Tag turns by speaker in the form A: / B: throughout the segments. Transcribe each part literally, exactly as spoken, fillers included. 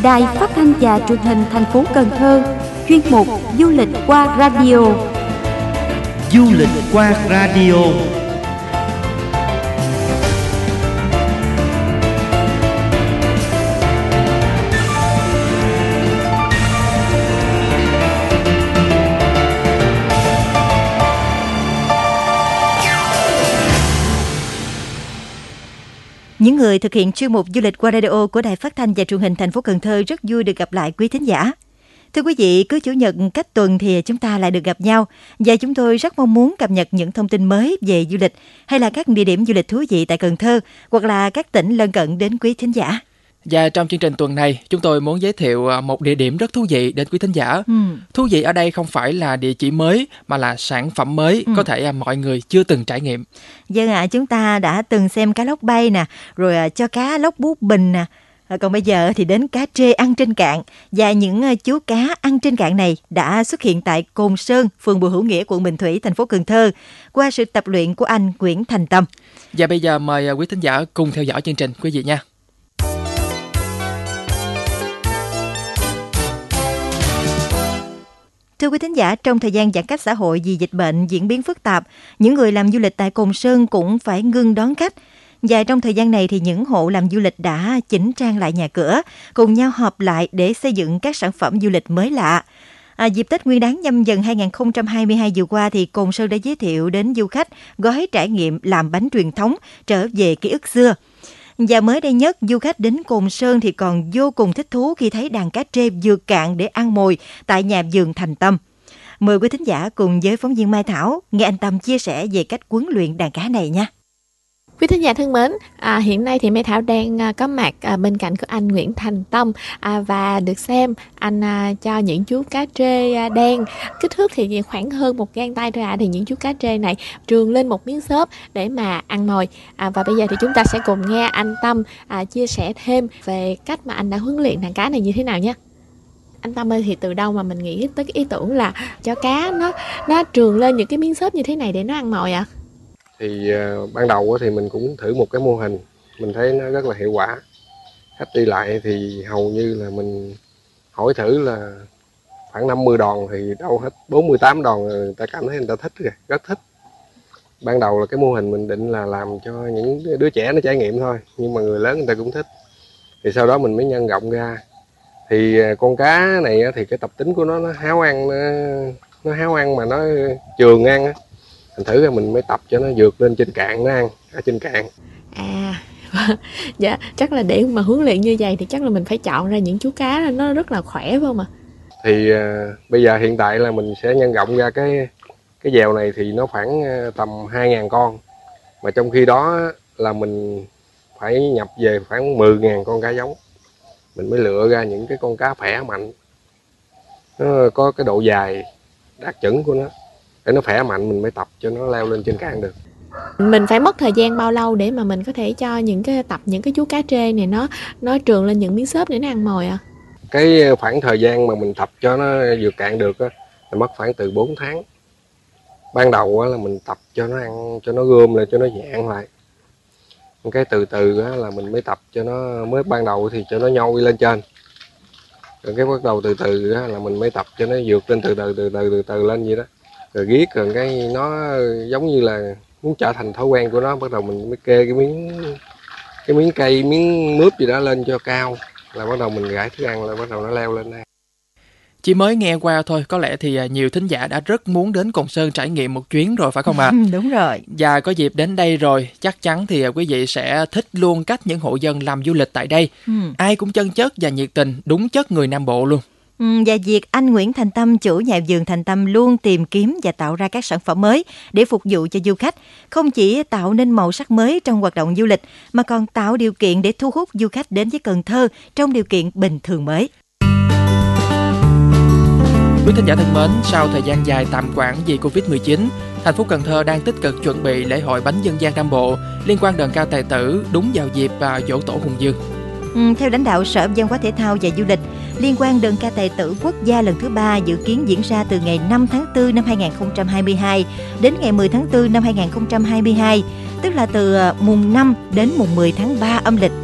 A: Đài Phát thanh và Truyền hình thành phố Cần Thơ, chuyên mục Du lịch qua radio.
B: Du lịch qua radio.
C: Những người thực hiện chuyên mục Du lịch qua radio của Đài Phát thanh và Truyền hình thành phố Cần Thơ rất vui được gặp lại quý thính giả. Thưa quý vị, cứ Chủ nhật cách tuần thì chúng ta lại được gặp nhau và chúng tôi rất mong muốn cập nhật những thông tin mới về du lịch hay là các địa điểm du lịch thú vị tại Cần Thơ hoặc là các tỉnh lân cận đến quý thính giả.
D: Và trong chương trình tuần này, chúng tôi muốn giới thiệu một địa điểm rất thú vị đến quý thính giả. Ừ. Thú vị ở đây không phải là địa chỉ mới, mà là sản phẩm mới, ừ. có thể mọi người chưa từng trải nghiệm.
C: Vâng ạ, à, chúng ta đã từng xem cá lóc bay nè, rồi cho cá lóc bút bình nè. Còn bây giờ thì đến cá trê ăn trên cạn. Và những chú cá ăn trên cạn này đã xuất hiện tại Cồn Sơn, phường Bùi Hữu Nghĩa, quận Bình Thủy, thành phố Cần Thơ, qua sự tập luyện của anh Nguyễn Thành Tâm.
D: Và bây giờ mời quý thính giả cùng theo dõi chương trình quý vị nha.
C: Thưa quý thính giả, trong thời gian giãn cách xã hội vì dịch bệnh diễn biến phức tạp, những người làm du lịch tại Cồn Sơn cũng phải ngưng đón khách. Và trong thời gian này thì những hộ làm du lịch đã chỉnh trang lại nhà cửa, cùng nhau họp lại để xây dựng các sản phẩm du lịch mới lạ. À, dịp Tết Nguyên đán Nhâm Dần hai không hai hai vừa qua thì Cồn Sơn đã giới thiệu đến du khách gói trải nghiệm làm bánh truyền thống trở về ký ức xưa. Và mới đây nhất, du khách đến Cồn Sơn thì còn vô cùng thích thú khi thấy đàn cá trê vừa cạn để ăn mồi tại nhà vườn Thành Tâm. Mời quý thính giả cùng với phóng viên Mai Thảo nghe anh Tâm chia sẻ về cách huấn luyện đàn cá này nha.
E: Quý thính giả thân mến, à, hiện nay thì Mai Thảo đang à, có mặt à, bên cạnh của anh Nguyễn Thành Tâm à, và được xem anh à, cho những chú cá trê à, đen kích thước thì khoảng hơn một gang tay thôi ạ. À, thì những chú cá trê này trườn lên một miếng xốp để mà ăn mồi. À, và bây giờ thì chúng ta sẽ cùng nghe anh Tâm à, chia sẻ thêm về cách mà anh đã huấn luyện đàn cá này như thế nào nhé. Anh Tâm ơi, thì từ đâu mà mình nghĩ tới cái ý tưởng là cho cá nó nó trườn lên những cái miếng xốp như thế này để nó ăn mồi ạ? À?
F: Thì uh, ban đầu thì mình cũng thử một cái mô hình, mình thấy nó rất là hiệu quả. Khách đi lại thì hầu như là mình hỏi thử là khoảng năm mươi đòn thì đâu hết bốn mươi tám đòn người ta cảm thấy người ta thích rồi, rất thích. Ban đầu là cái mô hình mình định là làm cho những đứa trẻ nó trải nghiệm thôi, nhưng mà người lớn người ta cũng thích. Thì sau đó mình mới nhân rộng ra. Thì con cá này thì cái tập tính của nó nó háo ăn, nó, nó háo ăn mà nó trường ăn á. Thành thử là mình mới tập cho nó vượt lên trên cạn nó ăn, ở trên cạn.
E: À, dạ, chắc là để mà huấn luyện như vậy thì chắc là mình phải chọn ra những chú cá nó rất là khỏe phải không ạ?
F: Thì uh, bây giờ hiện tại là mình sẽ nhân rộng ra cái cái dèo này thì nó khoảng uh, tầm hai nghìn con. Mà trong khi đó là mình phải nhập về khoảng mười nghìn con cá giống. Mình mới lựa ra những cái con cá khỏe mạnh. Nó có cái độ dài đạt chuẩn của nó. Để nó khỏe mạnh mình mới tập cho nó leo lên trên cạn được.
E: Mình phải mất thời gian bao lâu để mà mình có thể cho những cái tập những cái chú cá trê này nó nó trườn lên những miếng xốp để nó ăn mồi ạ? À?
F: Cái khoảng thời gian mà mình tập cho nó vượt cạn được á, là mất khoảng từ bốn tháng. Ban đầu á, là mình tập cho nó ăn, cho nó gom lại, cho nó dạn lại. Cái từ từ á, là mình mới tập cho nó, mới ban đầu thì cho nó nhoi lên trên. Rồi cái bắt đầu từ từ á, là mình mới tập cho nó vượt lên từ từ từ từ từ từ lên vậy đó. Rồi ghét rồi cái nó giống như là muốn trở thành thói quen của nó, bắt đầu mình mới kê cái miếng cái miếng cây, miếng mướp gì đó lên cho cao, là bắt đầu mình rải thức ăn, là bắt đầu nó leo lên đây.
D: Chỉ mới nghe qua thôi, có lẽ thì nhiều thính giả đã rất muốn đến Cồn Sơn trải nghiệm một chuyến rồi phải không ạ? À?
C: Đúng rồi.
D: Và có dịp đến đây rồi, chắc chắn thì quý vị sẽ thích luôn cách những hộ dân làm du lịch tại đây. Ừ. Ai cũng chân chất và nhiệt tình, đúng chất người Nam Bộ luôn.
C: Và việc anh Nguyễn Thành Tâm, chủ nhà vườn Thành Tâm luôn tìm kiếm và tạo ra các sản phẩm mới để phục vụ cho du khách, không chỉ tạo nên màu sắc mới trong hoạt động du lịch, mà còn tạo điều kiện để thu hút du khách đến với Cần Thơ trong điều kiện bình thường mới.
D: Quý thính giả thân mến, sau thời gian dài tạm quản vì covid mười chín, thành phố Cần Thơ đang tích cực chuẩn bị lễ hội bánh dân gian Nam Bộ liên quan đờn ca tài tử đúng vào dịp giỗ tổ Hùng Vương.
C: Ừ, theo lãnh đạo Sở Văn hóa Thể thao và Du lịch, liên quan đờn ca tài tử quốc gia lần thứ ba dự kiến diễn ra từ ngày năm tháng tư năm hai không hai hai đến ngày mười tháng tư năm hai không hai hai, tức là từ mùng năm đến mùng mười tháng ba âm lịch.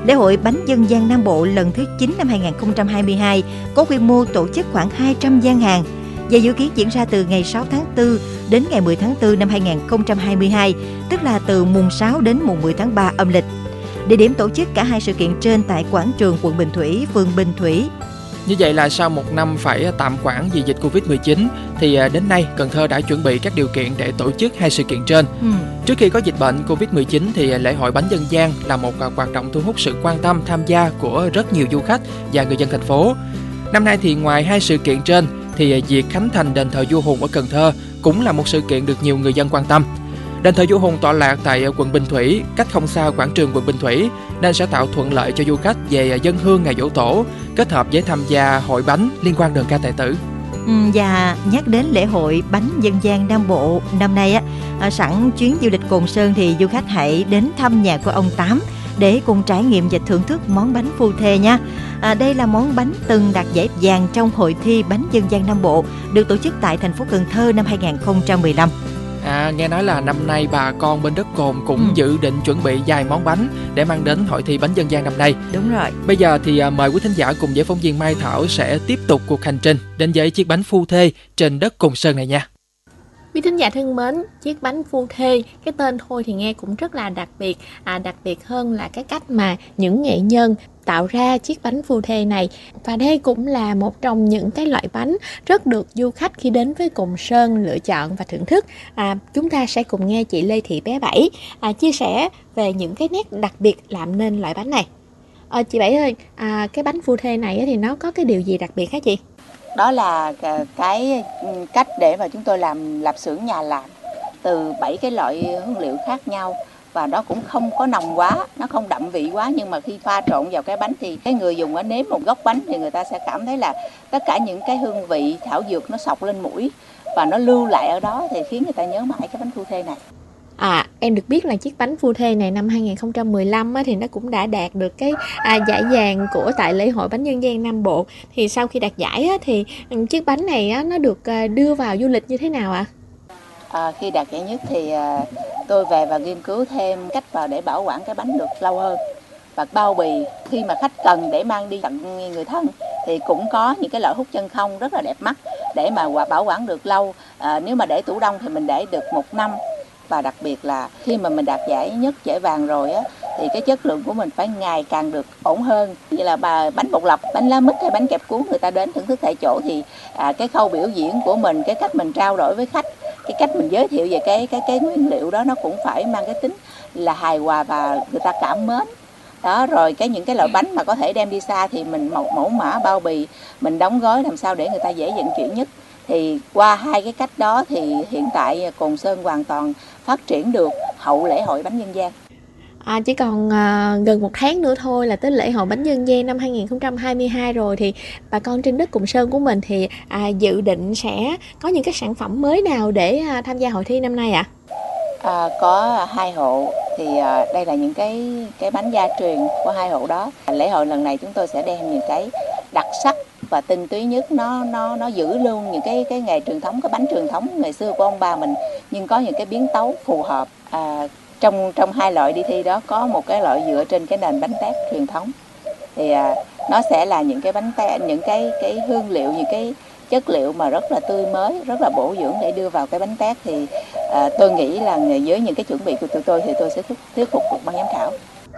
C: Lễ hội bánh dân gian Nam Bộ lần thứ chín năm hai không hai hai có quy mô tổ chức khoảng hai trăm gian hàng và dự kiến diễn ra từ ngày sáu tháng tư đến ngày mười tháng tư năm hai không hai hai, tức là từ mùng sáu đến mùng mười tháng ba âm lịch. Địa điểm tổ chức cả hai sự kiện trên tại quảng trường quận Bình Thủy, phường Bình Thủy.
D: Như vậy là sau một năm phải tạm quản vì dịch covid mười chín thì đến nay Cần Thơ đã chuẩn bị các điều kiện để tổ chức hai sự kiện trên. Ừ. Trước khi có dịch bệnh covid mười chín thì lễ hội bánh dân gian là một hoạt động thu hút sự quan tâm tham gia của rất nhiều du khách và người dân thành phố. Năm nay thì ngoài hai sự kiện trên thì việc khánh thành đền thờ vua Hùng ở Cần Thơ cũng là một sự kiện được nhiều người dân quan tâm. Đền thờ vua Hùng tọa lạc tại quận Bình Thủy, cách không xa quảng trường quận Bình Thủy, nên sẽ tạo thuận lợi cho du khách về dâng hương ngày giỗ tổ, kết hợp với tham gia hội bánh liên quan đơn ca tài tử.
C: Ừ, và nhắc đến lễ hội bánh dân gian Nam Bộ năm nay á, à, sẵn chuyến du lịch Cồn Sơn thì du khách hãy đến thăm nhà của ông Tám để cùng trải nghiệm và thưởng thức món bánh phu thê nha. À, đây là món bánh từng đạt giải vàng trong hội thi bánh dân gian Nam Bộ được tổ chức tại thành phố Cần Thơ năm hai không một lăm.
D: À, nghe nói là năm nay bà con bên đất Cồn cũng ừ. dự định chuẩn bị vài món bánh để mang đến hội thi bánh dân gian năm nay.
C: Đúng rồi.
D: Bây giờ thì mời quý thính giả cùng với phóng viên Mai Thảo sẽ tiếp tục cuộc hành trình đến với chiếc bánh phu thê trên đất Cồn Sơn này nha.
E: Quý thính giả thân mến, chiếc bánh phu thê, cái tên thôi thì nghe cũng rất là đặc biệt, à, đặc biệt hơn là cái cách mà những nghệ nhân tạo ra chiếc bánh phu thê này. Và đây cũng là một trong những cái loại bánh rất được du khách khi đến với Cồn Sơn lựa chọn và thưởng thức. À, chúng ta sẽ cùng nghe chị Lê Thị Bé Bảy à, chia sẻ về những cái nét đặc biệt làm nên loại bánh này. À, chị Bảy ơi, à, cái bánh phu thê này thì nó có cái điều gì đặc biệt hả chị?
G: Đó là cái cách để mà chúng tôi làm lạp xưởng nhà làm từ bảy cái loại hương liệu khác nhau, và nó cũng không có nồng quá, nó không đậm vị quá, nhưng mà khi pha trộn vào cái bánh thì cái người dùng ở nếm một góc bánh thì người ta sẽ cảm thấy là tất cả những cái hương vị thảo dược nó xộc lên mũi và nó lưu lại ở đó thì khiến người ta nhớ mãi cái bánh phu thê này.
E: À, em được biết là chiếc bánh phu thê này năm hai không một lăm á, thì nó cũng đã đạt được cái à, giải vàng của tại lễ hội bánh dân gian Nam Bộ. Thì sau khi đạt giải á, thì chiếc bánh này á, nó được à, đưa vào du lịch như thế nào ạ? À?
G: À, khi đạt giải nhất thì à, tôi về và nghiên cứu thêm cách vào để bảo quản cái bánh được lâu hơn. Và bao bì khi mà khách cần để mang đi tặng người thân thì cũng có những cái loại hút chân không rất là đẹp mắt để mà bảo quản được lâu. À, nếu mà để tủ đông thì mình để được một năm. Và đặc biệt là khi mà mình đạt giải nhất, giải vàng rồi á, thì cái chất lượng của mình phải ngày càng được ổn hơn. Như là bà bánh bột lọc, bánh lá mít hay bánh kẹp cuốn người ta đến thưởng thức tại chỗ thì à, cái khâu biểu diễn của mình, cái cách mình trao đổi với khách, cái cách mình giới thiệu về cái cái cái nguyên liệu đó nó cũng phải mang cái tính là hài hòa và người ta cảm mến. Đó, rồi cái những cái loại bánh mà có thể đem đi xa thì mình mẫu, mẫu mã bao bì, mình đóng gói làm sao để người ta dễ vận chuyển nhất. Thì qua hai cái cách đó thì hiện tại Cồn Sơn hoàn toàn phát triển được hậu lễ hội bánh dân gian.
E: À, chỉ còn à, gần một tháng nữa thôi là tới lễ hội bánh dân gian năm hai không hai hai rồi, thì bà con trên đất Cồn Sơn của mình thì à, dự định sẽ có những cái sản phẩm mới nào để à, tham gia hội thi năm nay ạ? À?
G: À, có hai hộ thì à, đây là những cái cái bánh gia truyền của hai hộ đó. Lễ hội lần này chúng tôi sẽ đem những cái đặc sắc và tinh túy nhất, nó nó nó giữ luôn những cái cái nghề truyền thống, cái bánh truyền thống ngày xưa của ông bà mình, nhưng có những cái biến tấu phù hợp. À, trong trong hai loại đi thi đó có một cái loại dựa trên cái nền bánh tét truyền thống, thì à, nó sẽ là những cái bánh tét, những cái cái hương liệu, những cái chất liệu mà rất là tươi mới, rất là bổ dưỡng để đưa vào cái bánh tét. Thì à, tôi nghĩ là với những cái chuẩn bị của tụi tôi thì tôi sẽ thuyết phục được ban giám khảo.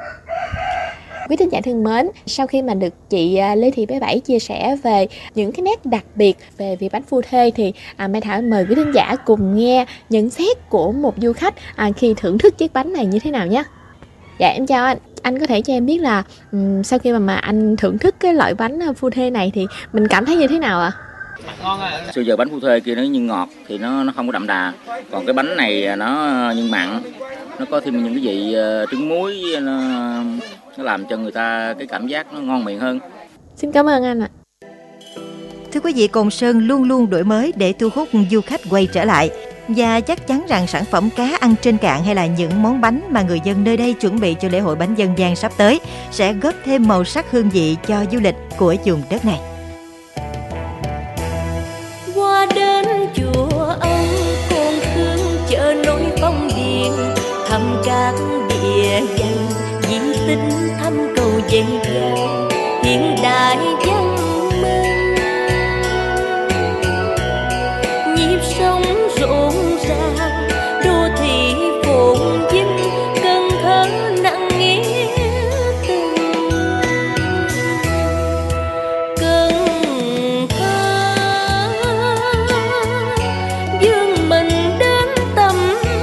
E: Quý thính giả thân mến, sau khi mà được chị Lê Thị Bé Bảy chia sẻ về những cái nét đặc biệt về vị bánh phu thê thì à, Mai Thảo mời quý thính giả cùng nghe nhận xét của một du khách à, khi thưởng thức chiếc bánh này như thế nào nhé. Dạ em chào anh, anh có thể cho em biết là um, sau khi mà, mà anh thưởng thức cái loại bánh phu thê này thì mình cảm thấy như thế nào ạ? À?
H: Xưa giờ bánh phu thê kia nó như ngọt thì nó nó không có đậm đà, còn cái bánh này nó như mặn, nó có thêm những cái vị uh, trứng muối, nó nó làm cho người ta cái cảm giác nó ngon miệng hơn.
E: Xin cảm ơn anh ạ.
C: Thưa quý vị, Cồn Sơn luôn luôn đổi mới để thu hút du khách quay trở lại. Và chắc chắn rằng sản phẩm cá ăn trên cạn hay là những món bánh mà người dân nơi đây chuẩn bị cho lễ hội bánh dân gian sắp tới sẽ góp thêm màu sắc hương vị cho du lịch của vùng đất này.
I: Qua đến chùa ông Cồn Khương, chợ nổi Phong Điền, thăm các địa danh di tích, thăm cầu dậy dào hiện đại văn minh, nhịp sống rộn ràng đô thị phồn vinh, Cần Thơ nặng nghĩa tình. Cần Thơ vươn mình đến tầm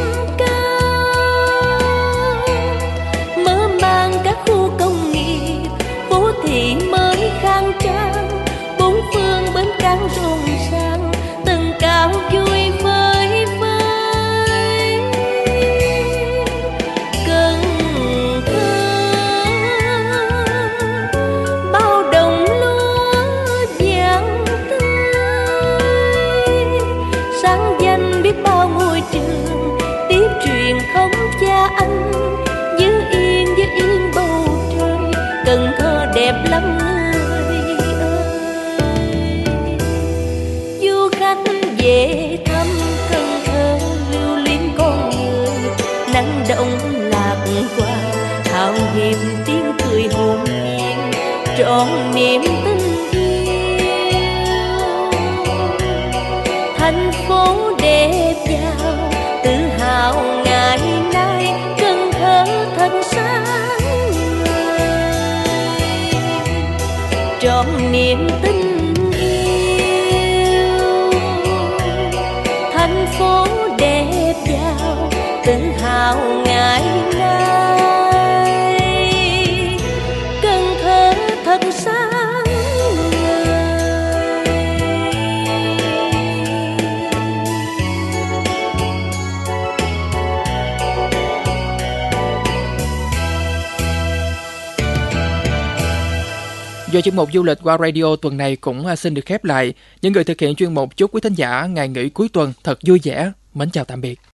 I: cao, mở mang các khu công nghiệp, phố thị mới khang trang, bốn phương bến cảng rộn ràng, tầng cao vui vơi vơi. Cần Thơ bao đồng lúa vàng tươi, sáng danh biết bao ngôi trường, tiếp truyền thống cha anh, giữ yên giữ yên bầu trời. Cần Thơ đẹp lắm người ơi, du khách về thăm Cần Thơ lưu luyến con người, năng động lạc quan, hào hiệp tiếng cười hồn nhiên, trọn niềm tình yêu. Thành phố đẹp giàu tự hào ngày nay, Cần Thơ thật sáng ngời, trọn niềm tình yêu. Thành phố đẹp giàu tự hào ngày nay, Cần Thơ thật sáng ngời.
D: Do chuyên mục du lịch qua radio tuần này cũng à, xin được khép lại. Những người thực hiện chuyên mục chúc quý thính giả ngày nghỉ cuối tuần thật vui vẻ. Mến chào tạm biệt.